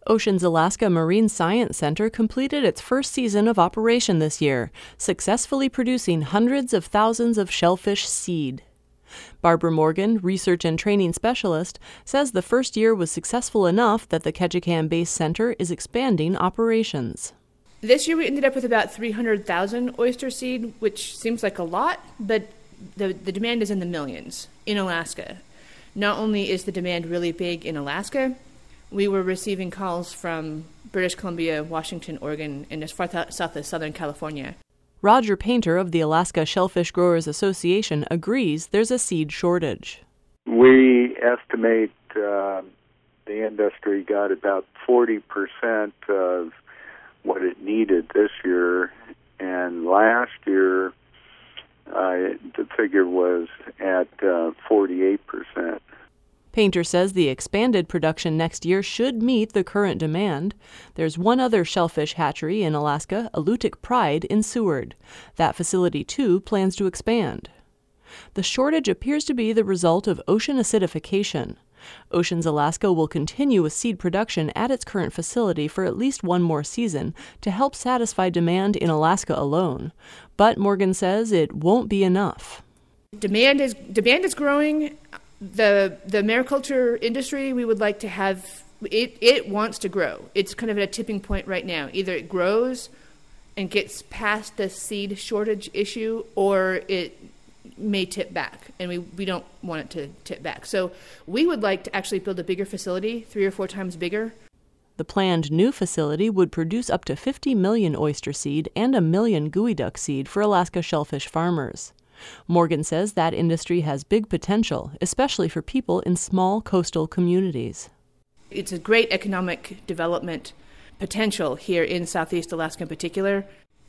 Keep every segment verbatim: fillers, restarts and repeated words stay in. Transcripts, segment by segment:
Oceans Alaska Marine Science Center completed its first season of operation this year, successfully producing hundreds of thousands of shellfish seed. Barbara Morgan, research and training specialist, says the first year was successful enough that the Ketchikan Base Center is expanding operations. This year we ended up with about three hundred thousand oyster seed, which seems like a lot, but the, the demand is in the millions in Alaska. Not only is the demand really big in Alaska, we were receiving calls from British Columbia, Washington, Oregon, and as far th- south as Southern California. Roger Painter of the Alaska Shellfish Growers Association agrees there's a seed shortage. We estimate uh, the industry got about forty percent of what it needed this year, and last year uh, the figure was at uh, forty-eight percent. Painter says the expanded production next year should meet the current demand. There's one other shellfish hatchery in Alaska, Alutiiq Pride in Seward. That facility, too, plans to expand. The shortage appears to be the result of ocean acidification. Oceans Alaska will continue with seed production at its current facility for at least one more season to help satisfy demand in Alaska alone. But Morgan says it won't be enough. Demand is demand is growing. The the mariculture industry, we would like to have, it, it wants to grow. It's kind of at a tipping point right now. Either it grows and gets past the seed shortage issue, or it may tip back, and we, we don't want it to tip back. So we would like to actually build a bigger facility, three or four times bigger. The planned new facility would produce up to fifty million oyster seed and a million geoduck seed for Alaska shellfish farmers. Morgan says that industry has big potential, especially for people in small coastal communities. It's a great economic development potential here in Southeast Alaska in particular.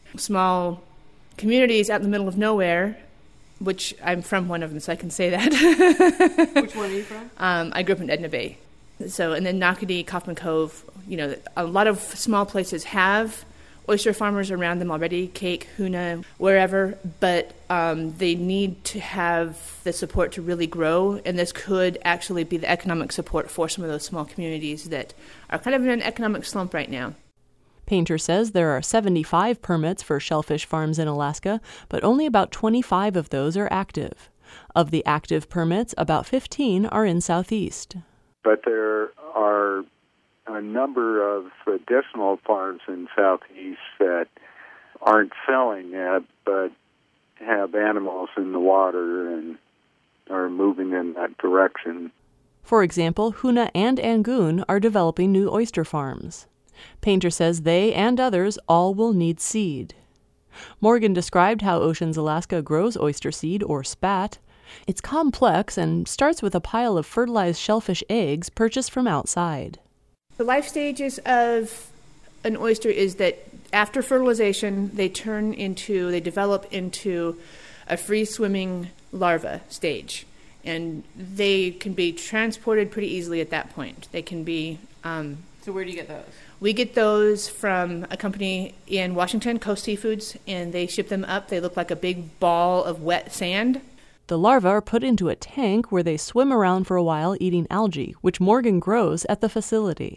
Small communities out in the middle of nowhere, which I'm from one of them, so I can say that. Which one are you from? Um, I grew up in Edna Bay. So, and then Knockadee, Kaufman Cove, you know, a lot of small places have oyster farmers around them already, Cake, Hoonah, wherever, but um, they need to have the support to really grow, and this could actually be the economic support for some of those small communities that are kind of in an economic slump right now. Painter says there are seventy-five permits for shellfish farms in Alaska, but only about twenty-five of those are active. Of the active permits, about fifteen are in Southeast. But there are a number of additional farms in Southeast that aren't selling yet, but have animals in the water and are moving in that direction. For example, Hoonah and Angoon are developing new oyster farms. Painter says they and others all will need seed. Morgan described how Oceans Alaska grows oyster seed, or spat. It's complex and starts with a pile of fertilized shellfish eggs purchased from outside. The life stages of an oyster is that after fertilization, they turn into, they develop into a free-swimming larva stage. And they can be transported pretty easily at that point. They can be... Um, so where do you get those? We get those from a company in Washington, Coast Seafoods, and they ship them up. They look like a big ball of wet sand. The larvae are put into a tank where they swim around for a while eating algae, which Morgan grows at the facility.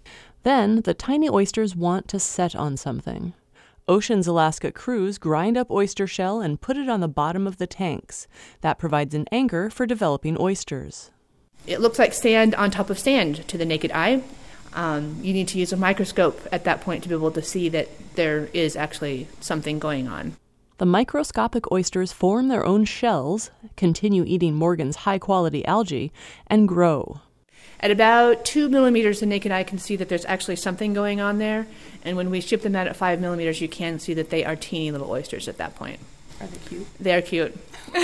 Then, the tiny oysters want to set on something. Oceans Alaska crews grind up oyster shell and put it on the bottom of the tanks. That provides an anchor for developing oysters. It looks like sand on top of sand to the naked eye. Um, you need to use a microscope at that point to be able to see that there is actually something going on. The microscopic oysters form their own shells, continue eating Morgan's high-quality algae, and grow. At about two millimeters, the naked eye can see that there's actually something going on there. And when we ship them out at five millimeters, you can see that they are teeny little oysters at that point. Are they cute? They are cute.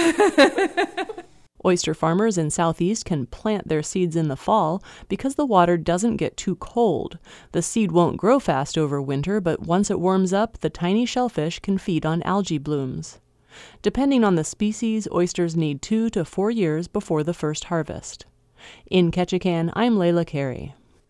Oyster farmers in Southeast can plant their seeds in the fall because the water doesn't get too cold. The seed won't grow fast over winter, but once it warms up, the tiny shellfish can feed on algae blooms. Depending on the species, oysters need two to four years before the first harvest. In Ketchikan, I'm Layla Carey.